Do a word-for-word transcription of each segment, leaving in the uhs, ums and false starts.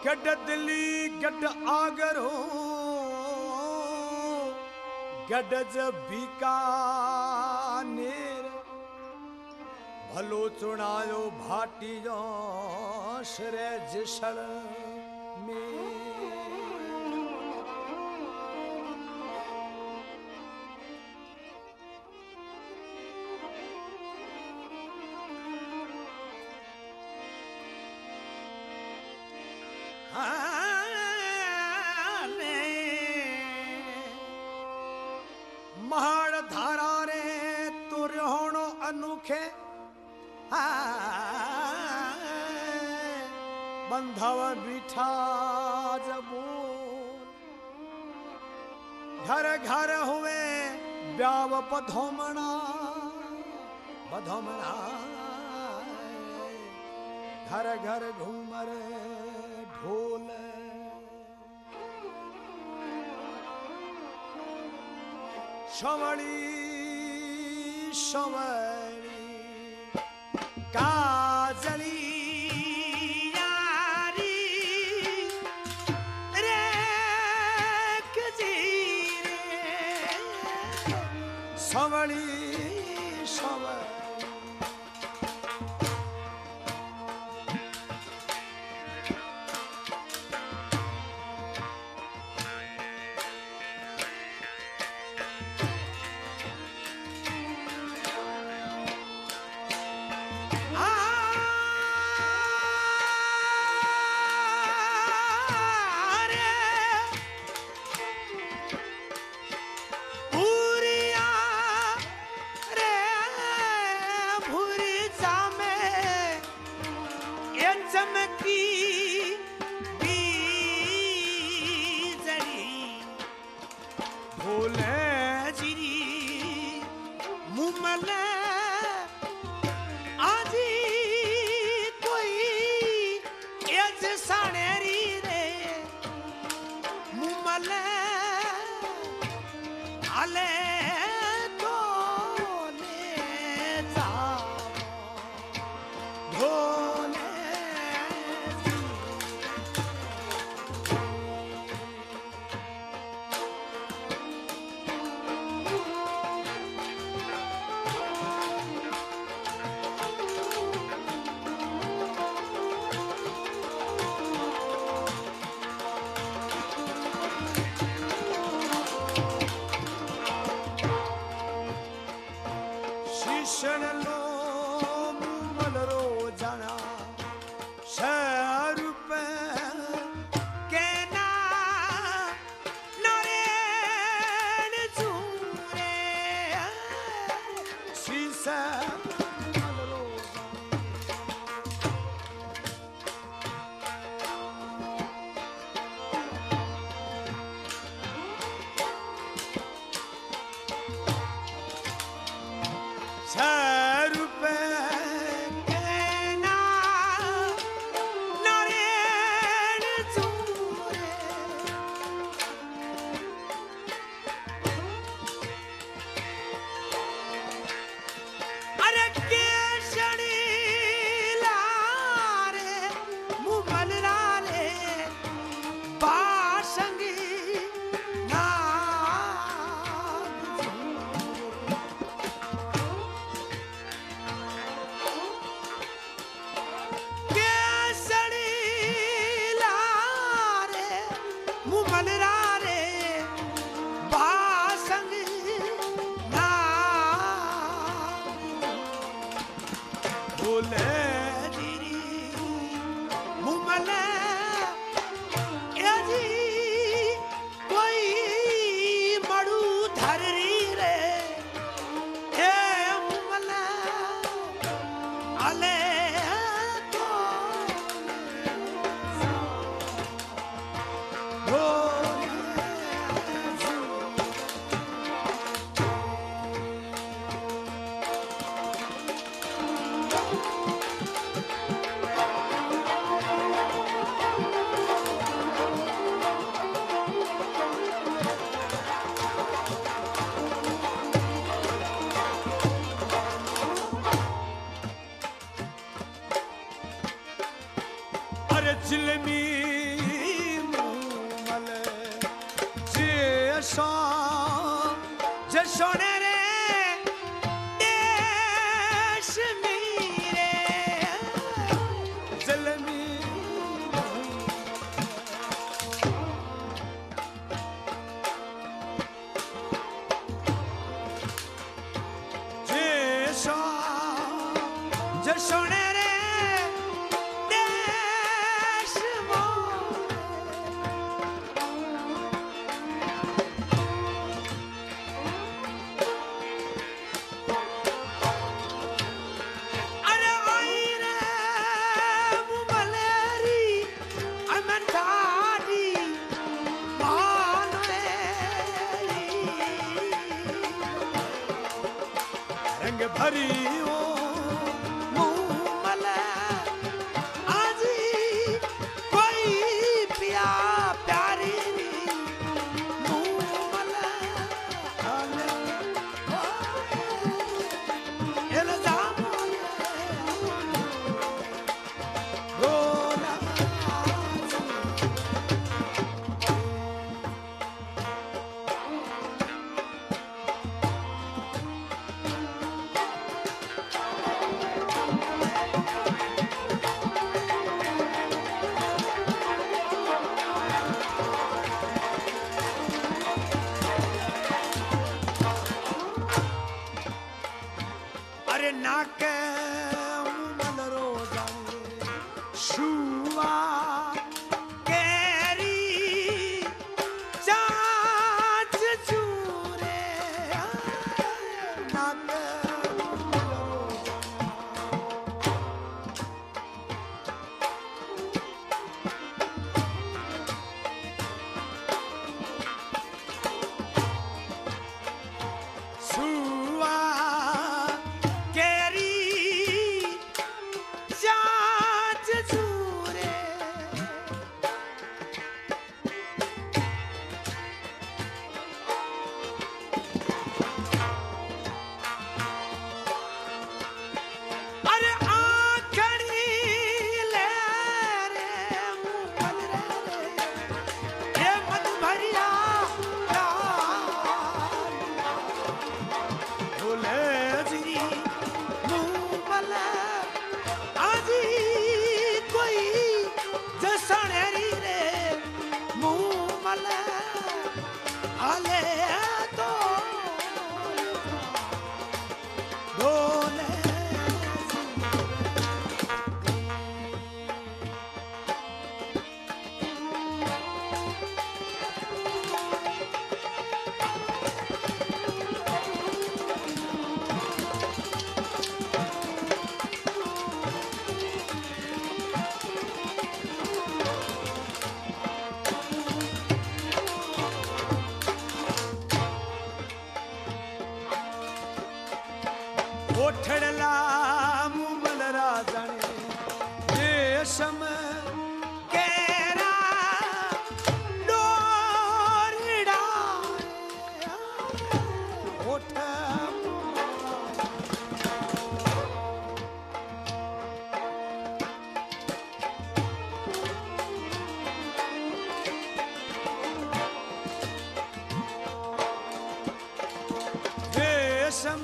गड दिल्ली गड आगर हो गड बीकानेर भलो चुनायो भाटियो श्रे जिसड़ में महाड़ धारा रे तू रोहणो अनूखे बंधव बिठा जबो घर घर हुए ब्याव पधोमणा बधोमणा घर घर घूमर ढोल शवड़ी शवड़ी काजली यारी रे कजीरे शवड़ी शवड़ी सोने रे देश मोरे अरे आई रे मुमलेरी अमंतारी मान रंग भरी ओ मुमले आजी कोई पिया प्यारी मुमले आले इल्जाम रोना अरे नाके मुमल रोजाने शुआ केरी चाच चूरे नाके मुमल शुआ चाच चूरे अरे आखड़ी ले रे मुमल रे ये मत भरिया भूले जी मुमल आजी कोई जसनेरी रे मुमल आले तो बोले ओठड़ला मुमल राजाने देशम केरा डोरड़ा ओठ देशम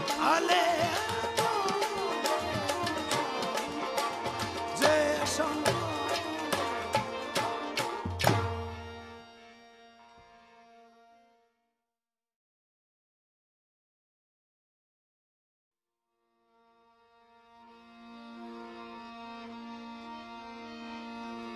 ale, Jason.